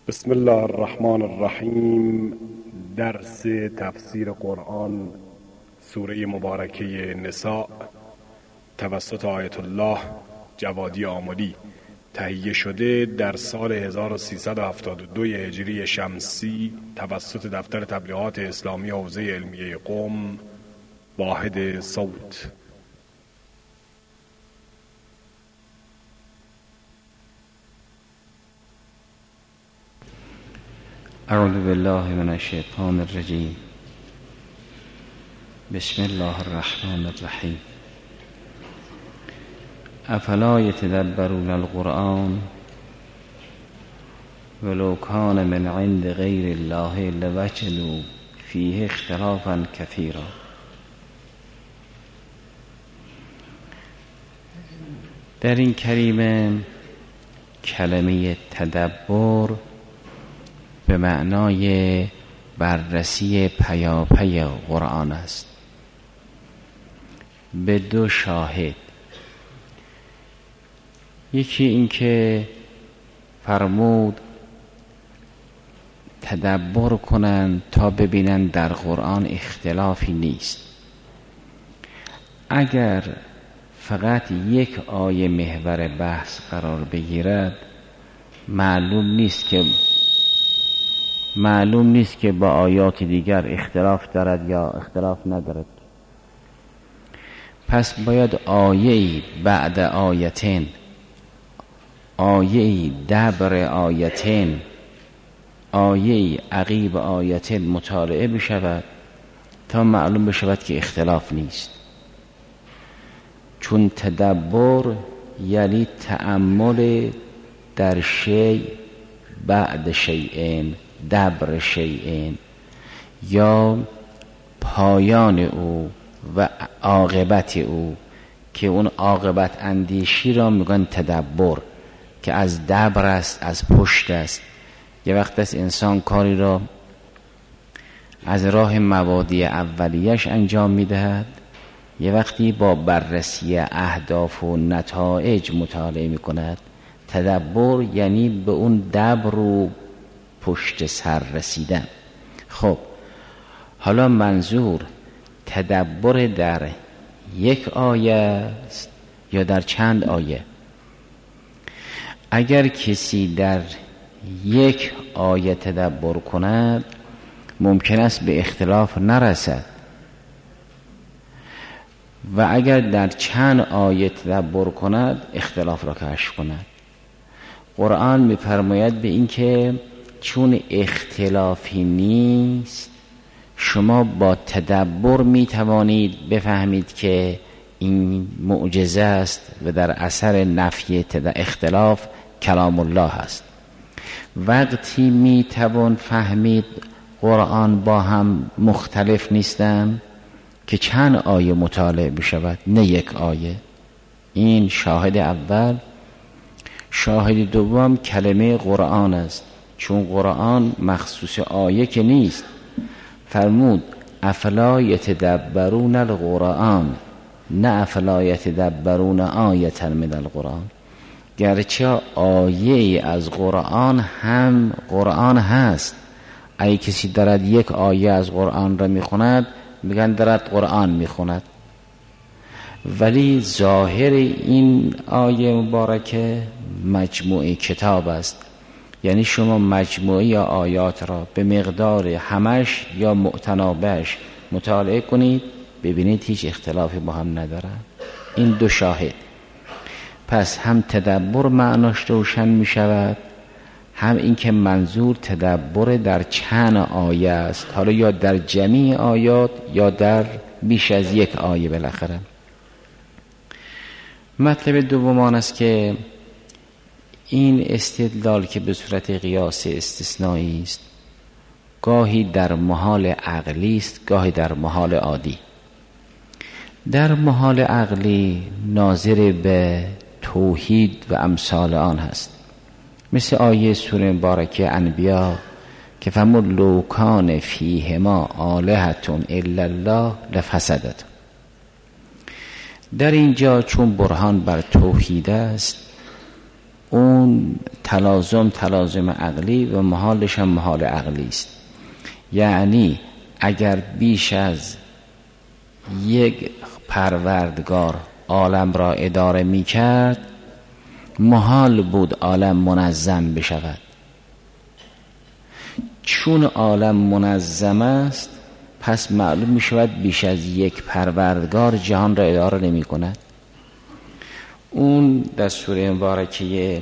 بسم الله الرحمن الرحیم. درس تفسیر قرآن سوره مبارکه نساء توسط آیت الله جوادی آملی تهیه شده در سال 1372 هجری شمسی توسط دفتر تبلیغات اسلامی حوزه علمیه قم واحد صوت. اعوذ بالله من الشیطان الرجیم. بسم الله الرحمن الرحیم. افلا یتدبرون القرآن ولو کان من عند غیر الله لوجدوا فیه اختلافا کثیرا. در این کلمه کلمه تدبر به معنای بررسی پیاپی قرآن است، به دو شاهد. یکی این که فرمود تدبر کنند تا ببینند در قرآن اختلافی نیست. اگر فقط یک آیه محور بحث قرار بگیرد معلوم نیست که با آیات دیگر اختلاف دارد یا اختلاف ندارد. پس باید آیه‌ای بعد آیتین، آیه‌ای دبر آیتین، آیه‌ای عقیب آیتین مطالعه بشود تا معلوم بشود که اختلاف نیست. چون تدبر یعنی تأمل در شیء بعد شیئین، دبر شیئین، یا پایان او و عاقبت او، که اون عاقبت اندیشی را میگن تدبر، که از دبر است، از پشت است. یه وقت است انسان کاری را از راه مبادی اولیش انجام میدهد، یه وقتی با بررسی اهداف و نتایج مطالعه میکند. تدبر یعنی به اون دبر و پشت سر رسیدن. خب حالا منظور تدبر در یک آیه است یا در چند آیه؟ اگر کسی در یک آیه تدبر کند ممکن است به اختلاف نرسد، و اگر در چند آیه تدبر کند اختلاف را کشف کند. قرآن می‌فرماید به این که چون اختلافی نیست، شما با تدبر میتوانید بفهمید که این معجزه است و در اثر نفی اختلاف کلام الله است. وقتی میتوان فهمید قرآن با هم مختلف نیستند که چند آیه مطالعه بشود، نه یک آیه. این شاهد اول. شاهد دوم کلمه قرآن است، چون قرآن مخصوص آیه که نیست. فرمود افلا یتدبرون القرآن، نه افلا یتدبرون آیة من القرآن. گرچه آیه از قرآن هم قرآن هست. اگه کسی دارد یک آیه از قرآن را میخوند میگن دارد قرآن میخوند، ولی ظاهر این آیه مبارکه مجموعه کتاب است. یعنی شما مجموعه آیات را به مقدار همش یا معتنابش مطالعه کنید، ببینید هیچ اختلافی با هم ندارند. این دو شاهد. پس هم تدبر معناش روشن می شود، هم این که منظور تدبر در چند آیه است، حالا یا در جمیع آیات یا در بیش از یک آیه بالاخره. مطلب دوم آن است که این استدلال که به صورت قیاس استثنایی است، گاهی در محال عقلی است، گاهی در محال عادی. در محال عقلی ناظر به توحید و امثال آن هست، مثل آیه سوره مبارکه انبیا که فرمود لو کان فیهما آلهة الا الله لفسدتا. در اینجا چون برهان بر توحید است، اون تلازم عقلی و محالش هم محال عقلی است. یعنی اگر بیش از یک پروردگار عالم را اداره می کرد، محال بود عالم منظم بشود. چون عالم منظم است، پس معلوم می شود بیش از یک پروردگار جهان را اداره نمی کند. اون در سوره مبارکه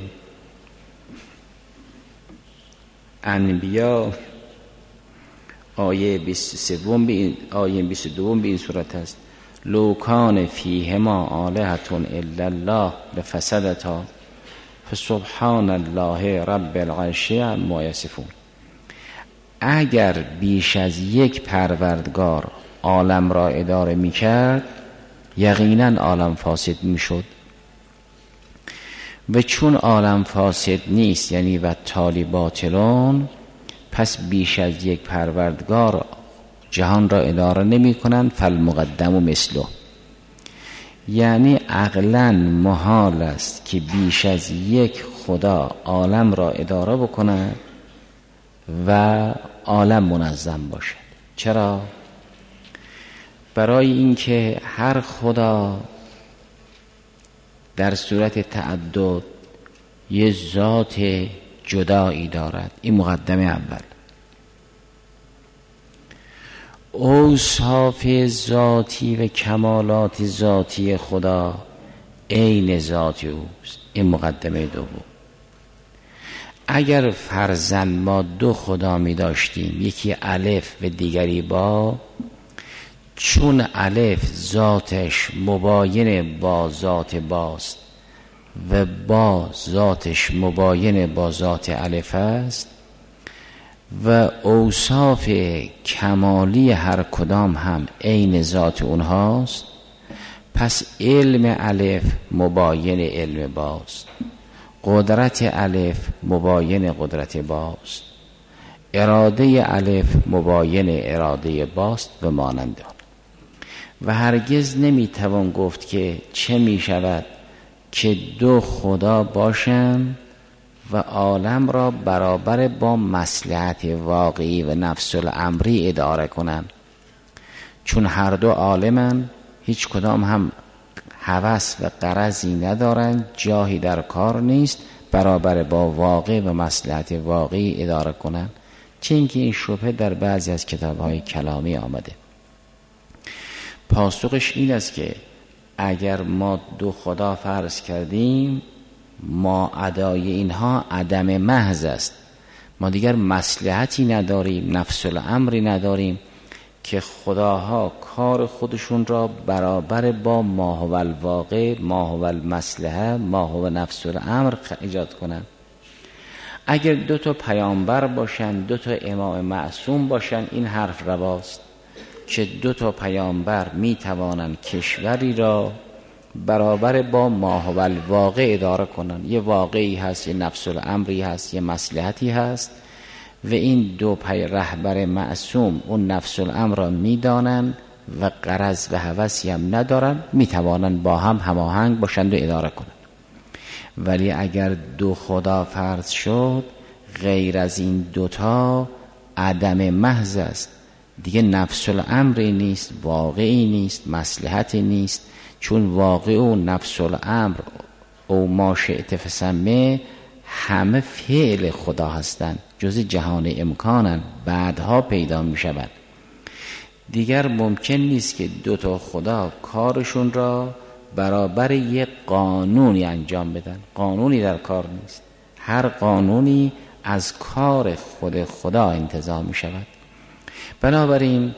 انبیا آیه 22 به این صورت است: لو کان فیهما آلهة الا الله لفسدتا فسبحان الله رب العرش عما یصفون. اگر بیش از یک پروردگار عالم را اداره می کرد، یقینا عالم فاسد می شد. و چون عالم فاسد نیست، یعنی و تالی باطلون، پس بیش از یک پروردگار جهان را اداره نمی کنند. فالمقدم مثله، یعنی عقلاً محال است که بیش از یک خدا عالم را اداره بکند و عالم منظم باشد. چرا؟ برای اینکه هر خدا در صورت تعدد یه ذات جدایی دارد. این مقدمه اول. اوصاف ذاتی و کمالات ذاتی خدا عین ذات اوست. این مقدمه دوم. اگر فرضاً ما دو خدا می داشتیم، یکی الف و دیگری با، چون الف ذاتش مباین با ذات باست و با ذاتش مباین با ذات الف است و اوصاف کمالی هر کدام هم عین ذات اونهاست، پس علم الف مباین علم باست، قدرت الف مباین قدرت باست، اراده الف مباین اراده باست و مانند آن. و هرگز نمیتوان گفت که چه میشود که دو خدا باشند و عالم را برابر با مصلحت واقعی و نفس الامری اداره کنند، چون هر دو عالمن، هیچ کدام هم هوس و غرضی ندارند، جاهی در کار نیست برابر با واقع و مصلحت واقعی اداره کنند. چه اینکه این شبهه در بعضی از کتاب‌های کلامی آمده. پاسخش این است که اگر ما دو خدا فرض کردیم، ما ادای اینها عدم محض است. ما دیگر مصلحتی نداریم، نفس الامری نداریم که خداها کار خودشون را برابر با ما هو الواقع، ما هو المصلحه، ما هو نفس الامر ایجاد کنند. اگر دو تا پیامبر باشن، دو تا امام معصوم باشن، این حرف رواست که دو تا پیامبر می توانند کشوری را برابر با ما هو الواقع اداره کنند. یه واقعی هست، یه نفس الامری هست، یه مصلحتی هست و این دو رهبر معصوم اون نفس الامر را می دانند و غرض و هوسی هم ندارند، می توانند با هم هماهنگ باشند و اداره کنند. ولی اگر دو خدا فرض شد، غیر از این دوتا عدم محض است. دیگه نفس الامری نیست، واقعی نیست، مصلحتی نیست، چون واقع و نفس الامر او ما شئت فسمه همه فعل خدا هستند، جز جهان امکانن، بعدها پیدا می شود. دیگر ممکن نیست که دو تا خدا کارشون را برابر یک قانونی انجام بدن. قانونی در کار نیست، هر قانونی از کار خود خدا انتزاع می شود. بنابراین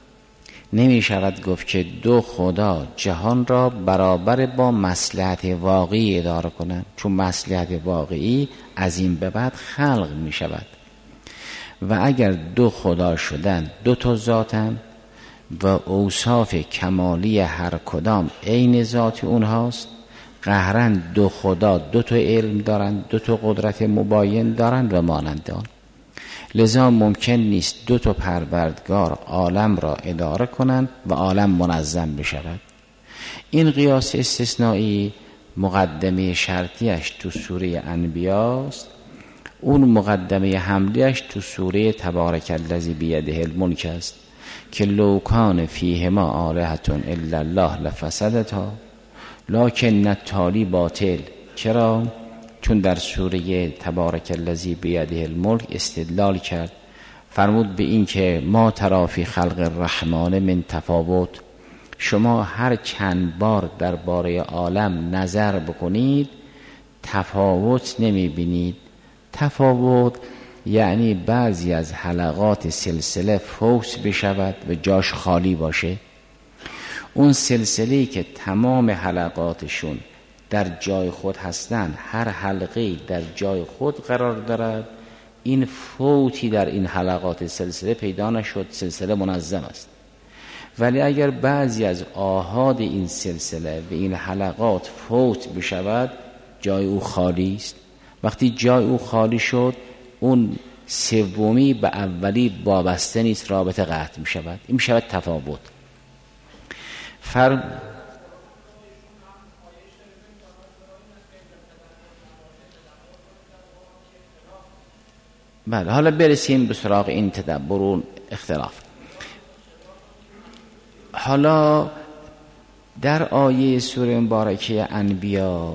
نمی شود گفت که دو خدا جهان را برابر با مصلحت واقعی اداره کنند، چون مصلحت واقعی از این به بعد خلق می شود. و اگر دو خدا شدن، دو تا ذاتن و اوصاف کمالی هر کدام عین ذات اونهاست، قهرن دو خدا دو تا علم دارند، دو تا قدرت مباین دارند و مانند آن. لذا ممکن نیست دو تا پروردگار عالم را اداره کنند و عالم منظم بشود. این قیاس استثنایی مقدمه شرطیش تو سوره انبیاست، اون مقدمه حملیش تو سوره تبارک الذی بیده الملک است که لو کان فیهما آلهة الا الله لفسدتا لکن التالی باطل. چرا؟ چون در سوره تبارک الذی بیده الملک استدلال کرد، فرمود به این که ما تری فی خلق الرحمن من تفاوت، شما هر چند بار درباره عالم نظر بکنید تفاوت نمی بینید. تفاوت یعنی بعضی از حلقات سلسله فوت بشود و جاش خالی باشه. اون سلسله‌ای که تمام حلقاتشون در جای خود هستند، هر حلقه‌ای در جای خود قرار دارد، این فوتی در این حلقات سلسله پیدا نشد، سلسله منظم است. ولی اگر بعضی از آحاد این سلسله و این حلقات فوت بشود جای او خالی است. وقتی جای او خالی شد اون سومی به اولی وابسته نیست، رابطه قطع می شود. این می شود تفاوت. بله، حالا برسیم به سراغ این تدبر و اختلاف. حالا در آیه سوره مبارکه انبیا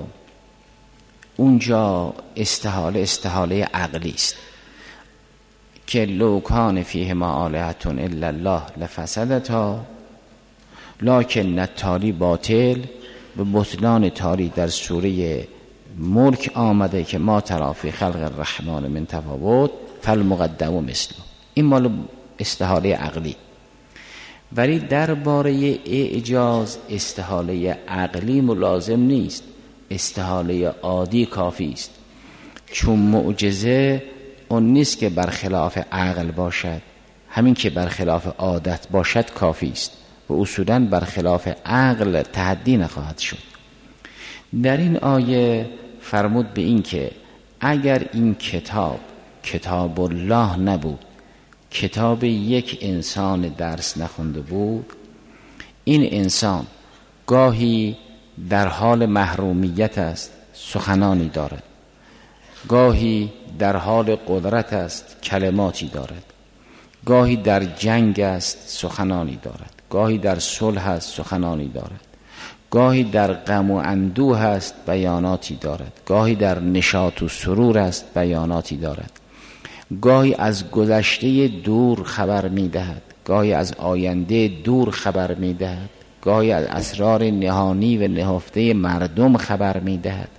اونجا استحاله عقلی است که لو کان فیهما آلهة الا الله لفسدتا لکن التالی باطل. به بطلان تالی در سوره ملک آمده که ما تری فی خلق الرحمن من تفاوت فالمقدم مثله. این مال استحاله عقلی. ولی درباره اعجاز استحاله عقلی ملازم نیست، استحاله عادی کافی است. چون معجزه اون نیست که برخلاف عقل باشد، همین که برخلاف عادت باشد کافی است و اصولاً برخلاف عقل تحدی نخواهد شد. در این آیه فرمود به این که اگر این کتاب الله نبود، کتاب یک انسان درس نخونده بود، این انسان گاهی در حال محرومیت است سخنانی دارد، گاهی در حال قدرت است کلماتی دارد، گاهی در جنگ است سخنانی دارد، گاهی در صلح است سخنانی دارد، گاهی در غم و اندوه است بیاناتی دارد، گاهی در نشاط و سرور است بیاناتی دارد، گاهی از گذشته دور خبر می‌دهد، گاهی از آینده دور خبر می‌دهد، گاهی از اسرار نهانی و نهفته مردم خبر می‌دهد.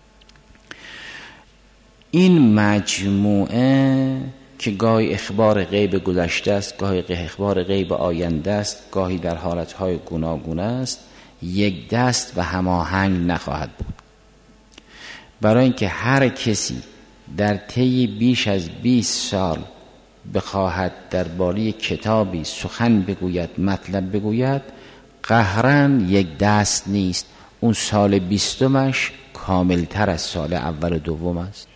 این مجموعه که گاهی اخبار غیب گذشته است، گاهی اخبار غیب آینده است، گاهی در حالتهای گوناگون است، یک دست و هماهنگ نخواهد بود. برای اینکه هر کسی در طی بیش از 20 سال بخواهد درباره کتابی سخن بگوید، مطلب بگوید، قهرن یک دست نیست. اون سال 20مش کاملتر از سال اول و دوم است.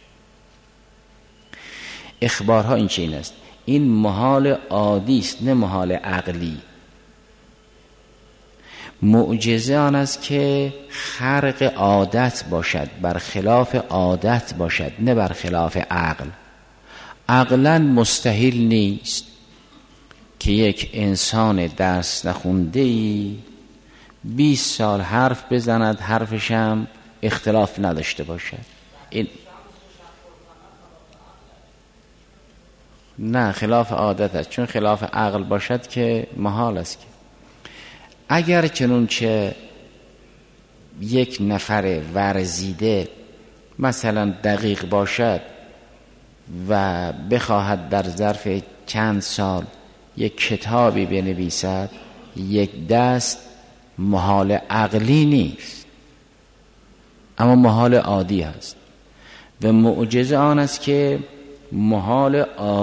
اخبارها این چین است. این محال عادی است، نه محال عقلی. معجزه آن است که خرق عادت باشد، برخلاف عادت باشد، نه برخلاف عقل. عقلا مستحیل نیست که یک انسان درس نخونده‌ای 20 سال حرف بزند، حرفشم اختلاف نداشته باشد. این نه، خلاف عادت است. چون خلاف عقل باشد که محال است. که اگر چنانچه یک نفر ورزیده مثلا دقیق باشد و بخواهد در ظرف چند سال یک کتابی بنویسد، یک دست محال عقلی نیست، اما محال عادی هست. و معجزه آن است که محال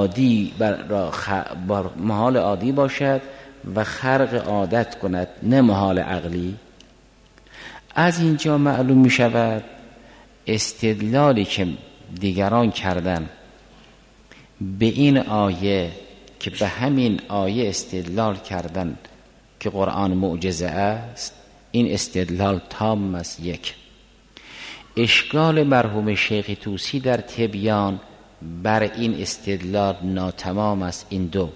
عادی باشد و خرق عادت کند، نه محال عقلی. از اینجا معلوم می شود استدلالی که دیگران کردن به این آیه، که به همین آیه استدلال کردن که قرآن معجزه است، این استدلال تام است. یک. اشکال مرحوم شیخ طوسی در تبیان بر این استدلال ناتمام است. این دو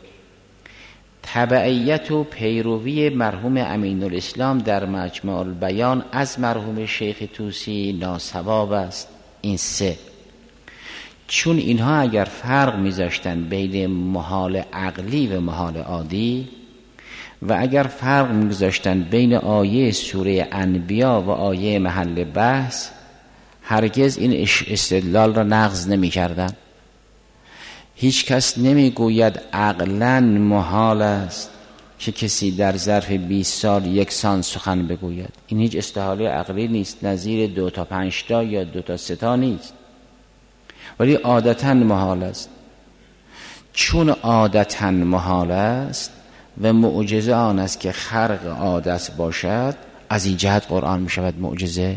تبعیت و پیروی مرحوم امین الاسلام در مجمع البیان از مرحوم شیخ طوسی ناصواب است. این سه، چون اینها اگر فرق میذاشتن بین محال عقلی و محال عادی و اگر فرق میذاشتن بین آیه سوره انبیا و آیه محل بحث، هرگز این استدلال را نقض نمی کردن. هیچ کس نمی گوید عقلاً محال است که کسی در ظرف 20 سال یکسان سخن بگوید. این هیچ استحاله عقلی نیست، نظیر 2 تا 5 تا یا 2 تا 3 تا نیست، ولی عادتاً محال است. چون عادتاً محال است و معجزه آن است که خرق عادت باشد، از این جهت قرآن می شود معجزه.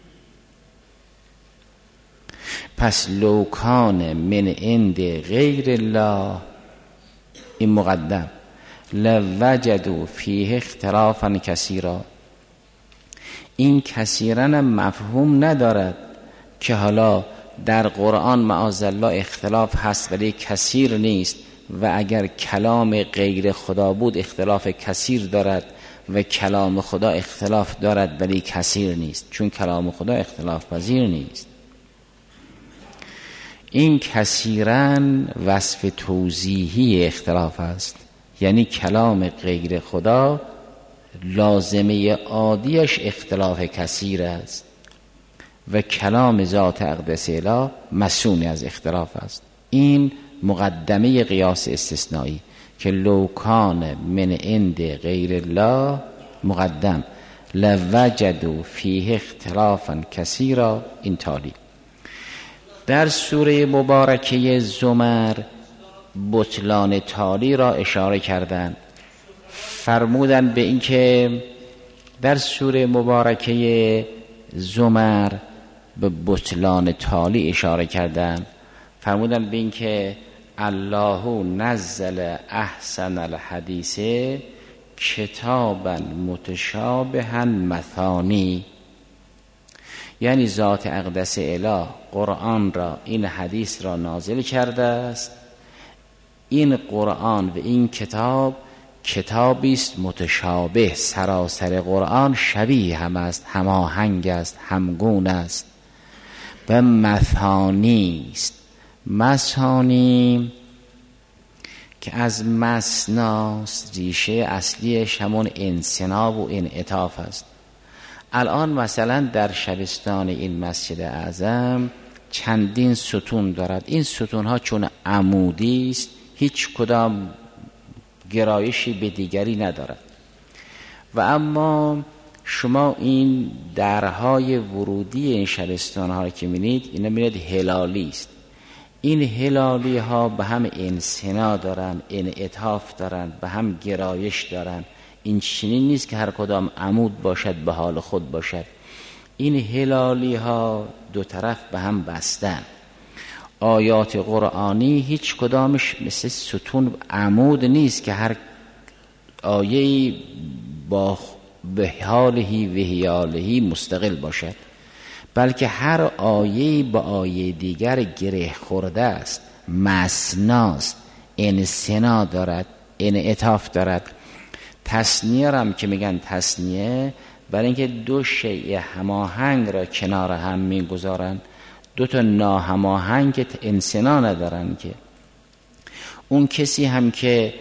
پس لو کان من عند غیر الله، این مقدم، لوجدوا فیه اختلافا کثیرا. این کثیرا مفهوم ندارد که حالا در قرآن معاذالله اختلاف هست ولی کثیر نیست، و اگر کلام غیر خدا بود اختلاف کثیر دارد و کلام خدا اختلاف دارد ولی کثیر نیست، چون کلام خدا اختلاف پذیر نیست. این کثیراً وصف توضیحی اختلاف است، یعنی کلام غیر خدا لازمه عادیش اختلاف کثیر است و کلام ذات اقدس اله مسون از اختلاف است. این مقدمه قیاس استثنایی که لو کان من عند غیر الله مقدم لوجدوا فیه اختلافا کثیرا. این تالی در سوره مبارکه زمر بطلان تالی را اشاره کردند. فرمودند به این که در سوره مبارکه زمر به بطلان تالی اشاره کردند. فرمودند به این که الله نزل احسن الحدیث کتابا متشابها مثانی، یعنی ذات اقدس اله قرآن را، این حدیث را نازل کرده است. این قرآن و این کتاب کتابی است متشابه، سراسر قرآن شبیه هم است، هماهنگ است، همگون است. و مثانی است. مثانی که از مثناست، ریشه اصلیش همون انصناب و انعطاف است. الان مثلا در شبستان این مسجد اعظم چندین ستون دارد. این ستون ها چون عمودی است هیچ کدام گرایشی به دیگری ندارد. و اما شما این درهای ورودی این شبستان ها که می‌بینید، اینا می‌بینید هلالی است. این هلالی ها به هم انحنا دارن، انعطاف دارن، به هم گرایش دارن. این چنین نیست که هر کدام عمود باشد به حال خود باشد. این هلالی ها دو طرف به هم بستن. آیات قرآنی هیچ کدامش مثل ستون عمود نیست که هر آیه‌ای با به حالهی و حیالهی مستقل باشد، بلکه هر آیه‌ای با آیه دیگر گره خورده است، مثناست، انحنا دارد، انعطاف دارد. تثنیه هم که میگن تثنیه برای اینکه دو شیء هماهنگ را کنار هم میگذارن، دو تا ناهماهنگ که انحنا ندارن. که اون کسی هم که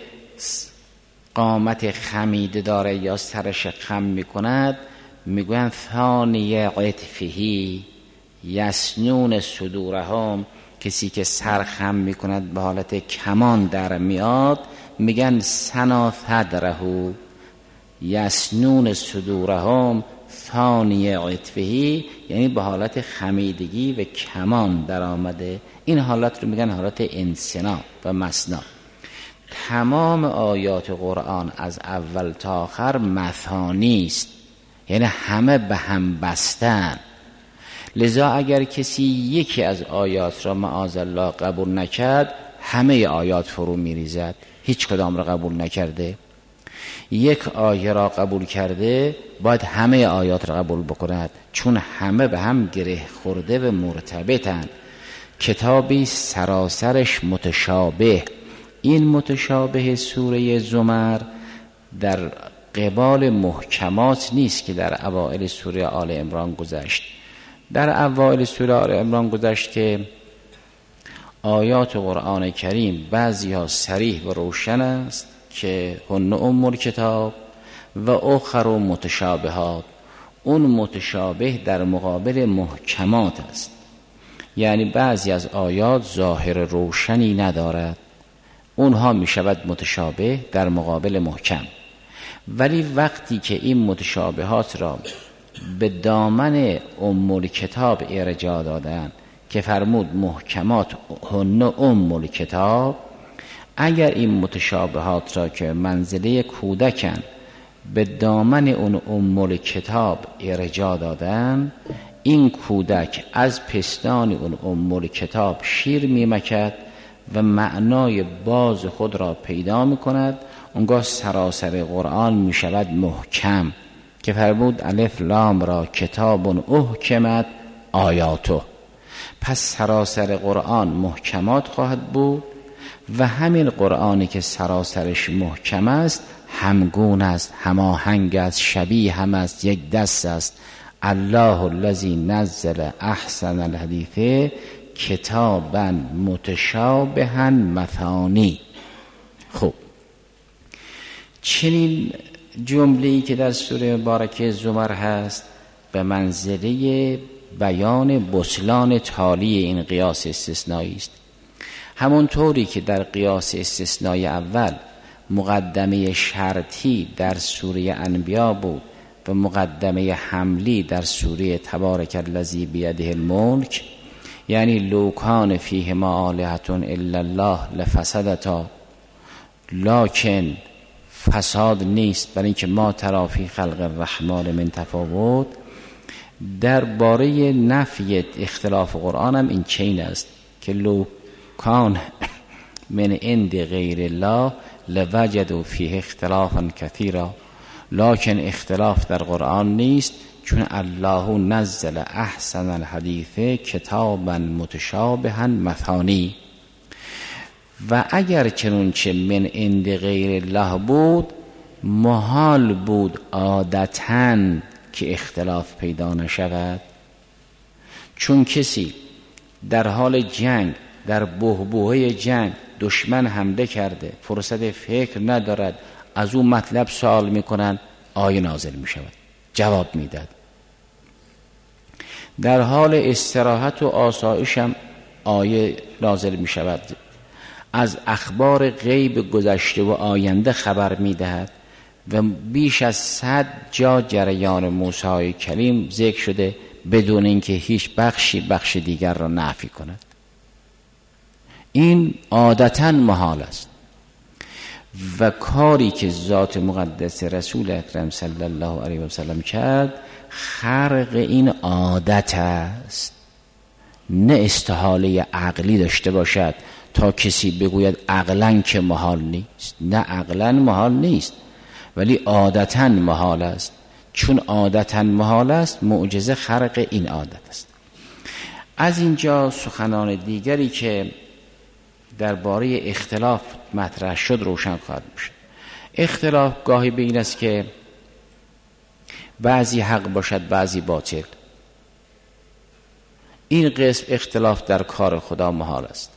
قامت خمیده داره یا سرش خم میکند، میگوین ثانیه عطفهی یسنون صدورهم، کسی که سر خم میکند به حالت کمان در میاد، میگن سنا صدرهو یسنون صدورهم ثانیه عطفهی، یعنی به حالت خمیدگی و کمان در آمده. این حالت رو میگن حالت انحنا و مثنا. تمام آیات قرآن از اول تا آخر مثانی است، یعنی همه به هم بستن. لذا اگر کسی یکی از آیات را معاذالله قبول نکرد، همه آیات فرو میریزد. هیچ کدام را قبول نکرده. یک آیه را قبول کرده باید همه آیات را قبول بکند، چون همه به هم گره خورده و مرتبطن. کتابی سراسرش متشابه. این متشابه سوره زمر در قبال محکمات نیست که در اوائل سوره آل عمران گذشت. در اوائل سوره آل عمران گذشت که آیات قرآن کریم بعضی ها صریح و روشن است که هن ام الکتاب و اخر متشابهات. اون متشابه در مقابل محکمات است، یعنی بعضی از آیات ظاهر روشنی ندارد، اونها می شود متشابه در مقابل محکم. ولی وقتی که این متشابهات را به دامن ام الکتاب ارجاع دادن که فرمود محکمات هن ام الکتاب، اگر این متشابهات را که منزله کودکن به دامن اون ام الکتاب ارجاع دادن، این کودک از پستان اون ام الکتاب شیر میمکد و معنای باز خود را پیدا میکند. اونگاه سراسر قرآن میشود محکم که فرمود الف لام را کتاب احکمت آیاته. پس سراسر قرآن محکمات خواهد بود و همین قرآنی که سراسرش محکم است همگون است، هماهنگ است، شبیه هم است، یک دست است. الله الذی نزل احسن الحدیث کتابا متشابها مثانی. خب چنین جمله‌ای که در سوره مبارکه زمر هست به منزله بیان بطلان تالی این قیاس استثنایی است. همونطوری که در قیاس استثنای اول مقدمه شرطی در سوره انبیا بود و مقدمه حملی در سوره تبارک الذی بیده الملک، یعنی لو کان فیهما آلهة الا الله لفسدتا، لکن فساد نیست برای اینکه ما تری فی خلق الرحمن من تفاوت. درباره نفی اختلاف قرآن هم این چین است که لو کان من عند غیر الله لوجدوا فیه اختلافا کثیرا، لکن اختلاف در قرآن نیست چون الله نزل احسن الحدیث کتابا متشابها مثانی. و اگر چنانچه من عند غیر الله بود، محال بود عادتاً که اختلاف پیدا نشود، چون کسی در حال جنگ، در بحبوحه جنگ دشمن حمله کرده، فرصت فکر ندارد، از اون مطلب سوال میکنن، آیه نازل میشود، جواب میداد. در حال استراحت و آسایش هم آیه نازل میشود، از اخبار غیب گذشته و آینده خبر میدهد و بیش از 100 جا جریان موسی کلیم ذکر شده بدون اینکه هیچ بخش دیگر را نفی کند. این عادتاً محال است و کاری که ذات مقدس رسول اکرم صلی الله علیه و سلم کرد خرق این عادت است، نه استحاله عقلی داشته باشد تا کسی بگوید عقلاً که محال نیست. نه عقلاً محال نیست، ولی عادتاً محال است. چون عادتاً محال است، معجزه خرق این عادت است. از اینجا سخنان دیگری که درباره اختلاف مطرح شد روشن خواهد میشد. اختلاف گاهی به این است که بعضی حق باشد بعضی باطل. این قسم اختلاف در کار خدا محال است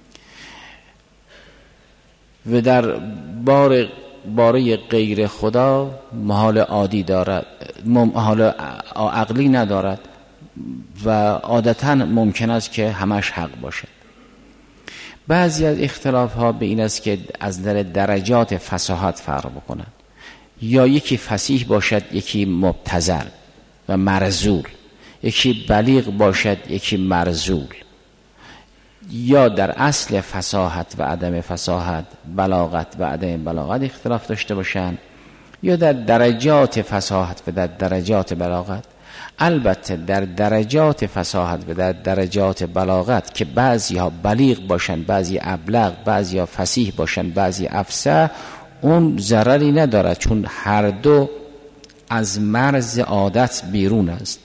و در باره غیر خدا محال عادی دارد، محال عقلی ندارد و عادتاً ممکن است که همش حق باشد. بعضی از اختلاف ها به این است که از درجات فصاحت فرق بکنند، یا یکی فصیح باشد یکی مبتذل و مرذول، یکی بلیغ باشد یکی مرذول، یا در اصل فصاحت و عدم فصاحت، بلاغت و عدم بلاغت اختلاف داشته باشند، یا در درجات فصاحت و در درجات بلاغت. البته در درجات فصاحت و در درجات بلاغت که بعضی ها بلیغ باشند، بعضی ابلغ، بعضی ها فصیح باشند، بعضی افصح، اون ضرری ندارد، چون هر دو از مرز عادت بیرون است.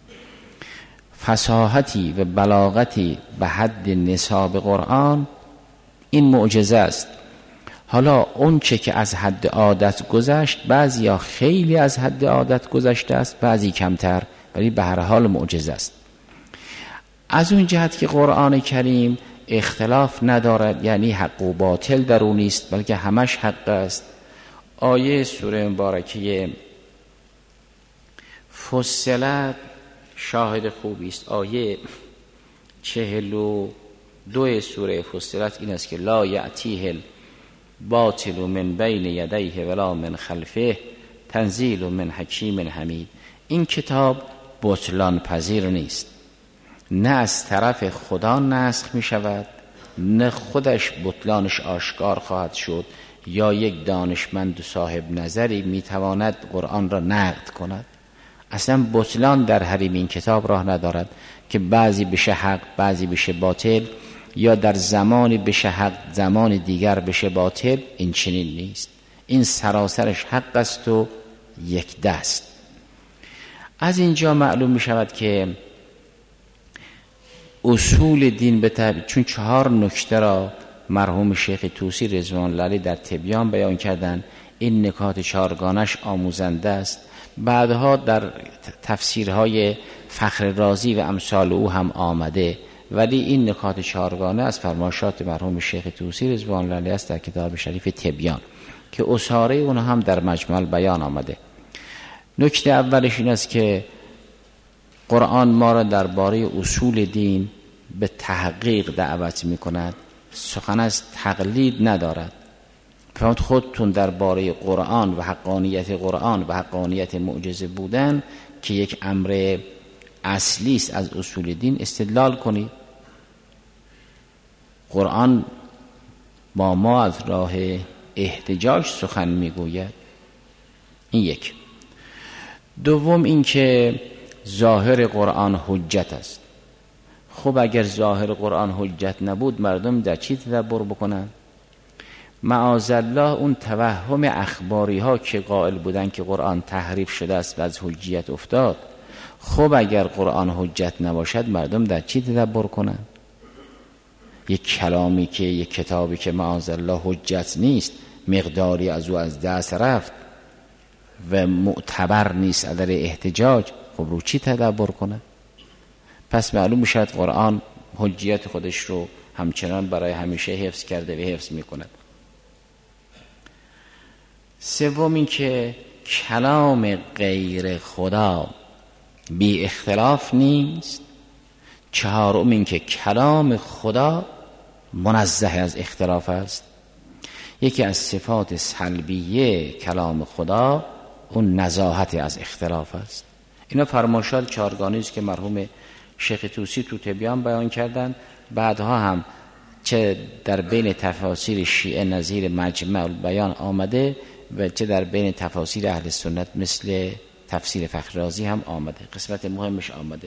فصاحتی و بلاغتی به حد نصاب قرآن این معجزه است. حالا اون چه که از حد عادت گذشت، بعضی ها خیلی از حد عادت گذشته است، بعضی کمتر، ولی به هر حال معجزه است. از اون جهت که قرآن کریم اختلاف ندارد، یعنی حق و باطل در اون نیست، بلکه همش حق است. آیه سوره مبارکه فصلت شاهد خوبی است. آیه 42 سوره فصلت این است که لا یأتیه الباطل من بین یدیه ولا من خلفه تنزیل من حکیم حمید. این کتاب بطلان پذیر نیست، نه از طرف خدا نسخ می شود، نه خودش بطلانش آشکار خواهد شد، یا یک دانشمند و صاحب نظری می تواند قرآن را نقد کند. اصلا بطلان در حریم این کتاب راه ندارد که بعضی بشه حق بعضی بشه باطل، یا در زمانی بشه حق زمان دیگر بشه باطل. این چنین نیست، این سراسرش حق است و یک دست. از اینجا معلوم می شود که اصول دین چون 4 نکته را مرحوم شیخ طوسی رضوان الله علیه در تبیان بیان کردن، این نکات 4گانش آموزنده است. بعدها در تفسیرهای فخر رازی و امثال او هم آمده، ولی این نکات 4گانه از فرمایشات مرحوم شیخ طوسی رضوان الله علیه است در کتاب شریف تبیان که اساره اون هم در مجمع بیان آمده. نکته اولش این است که قرآن ما را درباره اصول دین به تحقیق دعوت می کند، سخن از تقلید ندارد. فرمود خودتون درباره قرآن و حقانیت قرآن و حقانیت معجزه بودن که یک امر اصلی است از اصول دین استدلال کنید. قرآن با ما از راه احتجاج سخن میگوید. این یک. دوم این که ظاهر قرآن حجت است. خب اگر ظاهر قرآن حجت نبود مردم در چی تدبر بکنن؟ معاذالله اون توهم اخباری ها که قائل بودن که قرآن تحریف شده است و از حجیت افتاد، خب اگر قرآن حجت نباشد مردم در چی تدبر کنن؟ یک کلامی که یک کتابی که معاذالله حجت نیست، مقداری از او از دست رفت و معتبر نیست در احتجاج، خب رو چی تدبر کنه؟ پس معلوم میشد قرآن حجیت خودش رو همچنان برای همیشه حفظ کرده و حفظ میکند. سوم این که کلام غیر خدا بی اختلاف نیست. چهارم این که کلام خدا منزه از اختلاف است. یکی از صفات سلبیه کلام خدا اون نزاهت از اختلاف است. اینا فرمایشات 4گانه است که مرحوم شیخ طوسی تو تبیان بیان کردن. بعدها هم چه در بین تفاسیر شیعه نظیر مجمع بیان آمده و چه در بین تفاسیر اهل سنت مثل تفسیر فخر رازی هم آمده، قسمت مهمش آمده.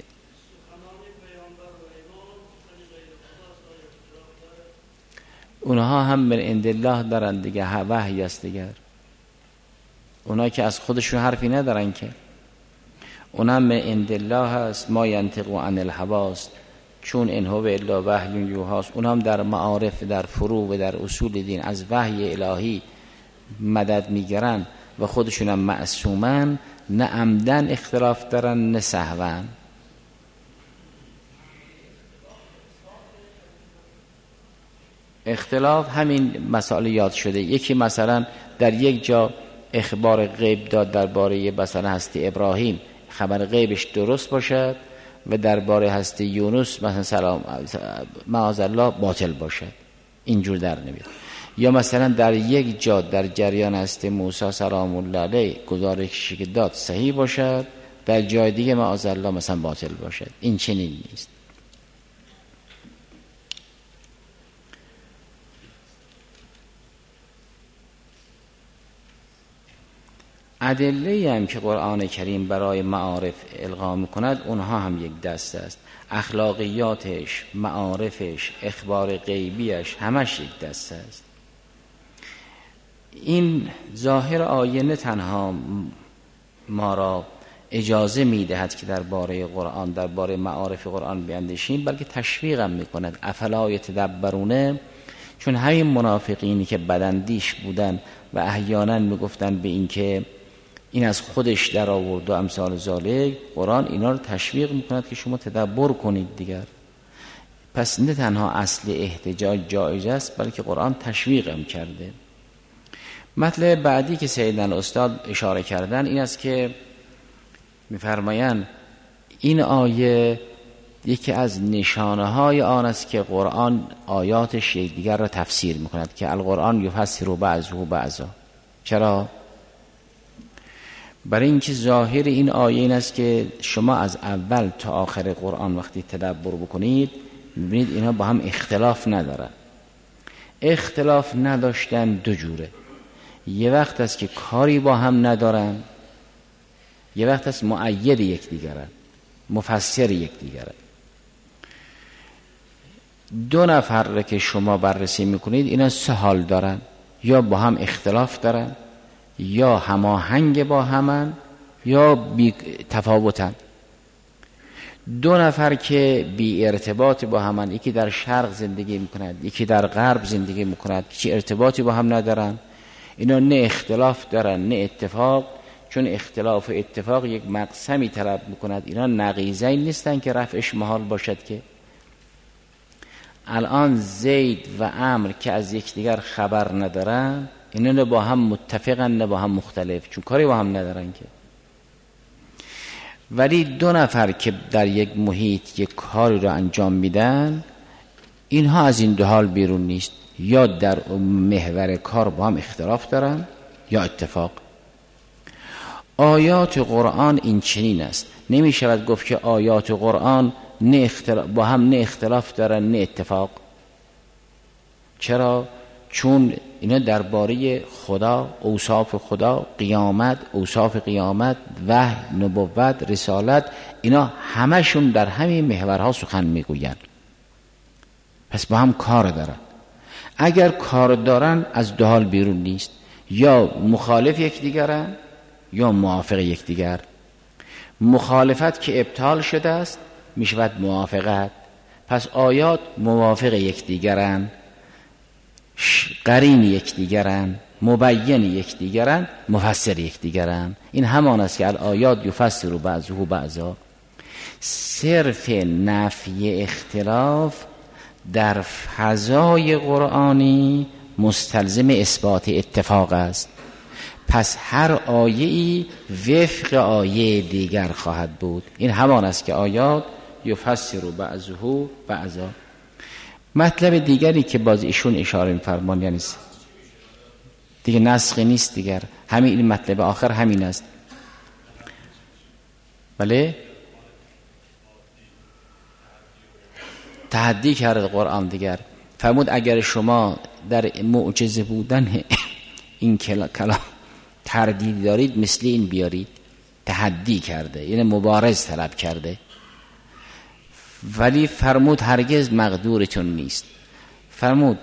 اونها هم من عند الله دارن دیگه، وحی است دیگر. اونها که از خودشون حرفی ندارن که، اونها من عند الله هست، ما ینطق عن الهوا است، چون ان هو الا وحی یوحی. اونها هم در معارف در فروع و در اصول دین از وحی الهی مدد میگیرن و خودشون هم معصومن، نه عمدن اختلاف دارن نه سهوا. اختلاف همین مسائل یاد شده. یکی مثلا در یک جا اخبار غیب داد درباره مثلا هستی ابراهیم، خبر غیبش درست باشد و درباره هستی یونس مثلا سلام معاذالله باطل باشد، اینجور در نمیاد. یا مثلا در یک جا در جریان هستی موسی سلام الله علیه گزارشی که داد صحیح باشد، در جای دیگه معاذالله مثلا باطل باشد. این چنین نیست. ادله هم که قرآن کریم برای معارف القا می‌کند اونها هم یک دسته است. اخلاقیاتش، معارفش، اخبار غیبیش همش یک دسته است. این ظاهر آیه نه تنها ما را اجازه میدهد که درباره قرآن، درباره معارف قرآن بیاندیشیم، بلکه تشویق هم میکند. افلا یتدبرونه، چون همین منافقینی که بداندیش بودن و احیانا میگفتن به این که این از خودش در آورد و امثال ذالک، قرآن اینا رو تشویق میکند که شما تدبر کنید دیگر. پس نه تنها اصل احتجاج جایز است، بلکه قرآن تشویق هم کرده. مطلب بعدی که سیدنا استاد اشاره کردن این است که می‌فرمایند این آیه یکی از نشانه های آن است که قرآن آیاتش دیگر را تفسیر میکند، که القرآن یفسر بعضه بعضا. چرا؟ برای اینکه ظاهر این آیه این است که شما از اول تا آخر قرآن وقتی تدبر بکنید میبینید اینا با هم اختلاف ندارن. اختلاف نداشتن دو جوره، یه وقت است که کاری با هم ندارن، یه وقت است مؤید یکدیگرن، مفسر یکدیگرن. دو نفر را که شما بررسی میکنید اینا سه حال دارن، یا با هم اختلاف دارن، یا هماهنگ با همن، یا بی تفاوتن. دو نفر که بی ارتباط با همن، یکی در شرق زندگی میکند یکی در غرب زندگی میکند، چه ارتباطی با هم ندارن، اینا نه اختلاف دارن نه اتفاق. چون اختلاف و اتفاق یک مقسمی طلب میکند، اینا نقیضین نیستن که رفعش محال باشد. که الان زید و عمرو که از یکدیگر خبر ندارن، اینا نه با هم متفقن نه با هم مختلف، چون کاری با هم ندارن که. ولی دو نفر که در یک محیط یک کاری رو انجام میدن، اینها از این دو حال بیرون نیست، یا در محور کار با هم اختلاف دارن یا اتفاق. آیات قرآن این چنین است، نمی شود گفت که آیات قرآن با هم نه اختلاف دارن نه اتفاق. چرا؟ چون اینا درباره خدا، اوصاف خدا، قیامت، اوصاف قیامت، وحی، نبوت، رسالت، اینا همشون در همین محورها سخن میگویند. پس با هم کار دارن. اگر کار دارن از دو حال بیرون نیست، یا مخالف یکدیگرن یا موافق یکدیگر. مخالفت که ابطال شده است میشود موافقت. پس آیات موافق یکدیگرن، قرین یکدیگرن، مبین یکدیگرن، مفسر یکدیگرن. این همان است که الآیات یفسر بعضه بعضا. صرف نفی اختلاف در فضای قرآنی مستلزم اثبات اتفاق است. پس هر آیه‌ای وفق آیه دیگر خواهد بود. این همان است که آیات یفسر بعضه بعضا. مطلب دیگری که باز ایشون اشاره می‌فرمان، یعنی دیگه نسخی نیست دیگر، همین این مطلب آخر همین است. بله، تحدی کرد قرآن دیگر. فرمود اگر شما در معجزه بودن این کلام تردید دارید، مثل این بیارید. تحدی کرده، یعنی مبارز طلب کرده. ولی فرمود هرگز مقدورتون نیست. فرمود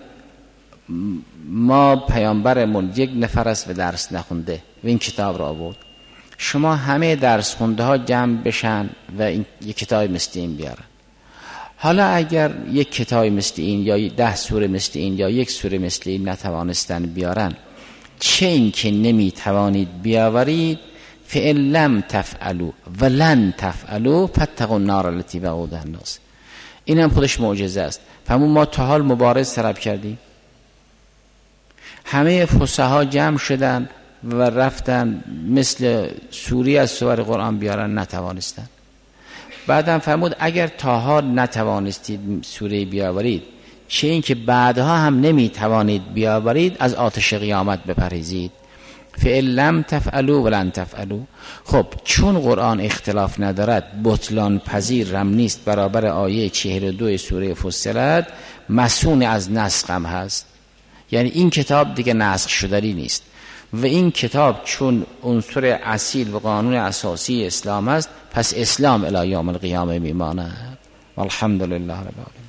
ما پیامبرمون یک نفر است و درس نخونده و این کتاب را آورد. شما همه درس خونده ها جمع بشن و این یک کتاب مثل این بیارن. حالا اگر یک کتاب مثل این یا 10 سوره مثل این یا یک سوره مثل این نتوانستن بیارن، چه این که نمی توانید بیاورید، فإن لم تفعلوا ولن تفعلوا فاتقوا النار التي وقودها الناس. این هم خودش معجزه است. فرمود ما تا حال مبارز طلب کردیم، همه فصحا جمع شدن و رفتن مثل سوره از سور قرآن بیارن، نتوانستن. بعدم فرمود اگر تا حال نتوانستید سوره بیاورید، چه این که بعدها هم نمی توانید بیاورید، از آتش قیامت بپرهیزید. فإن لم تفعلوا ولن تفعلوا. خب چون قرآن اختلاف ندارد، بطلان پذیر هم نیست، برابر آیه 42 سوره فصلت مسون از نسخ هم هست. یعنی این کتاب دیگه نسخ شدنی نیست و این کتاب چون عنصر اصیل و قانون اساسی اسلام است، پس اسلام الی یوم القیامه میماند. والحمد لله رب العالمین.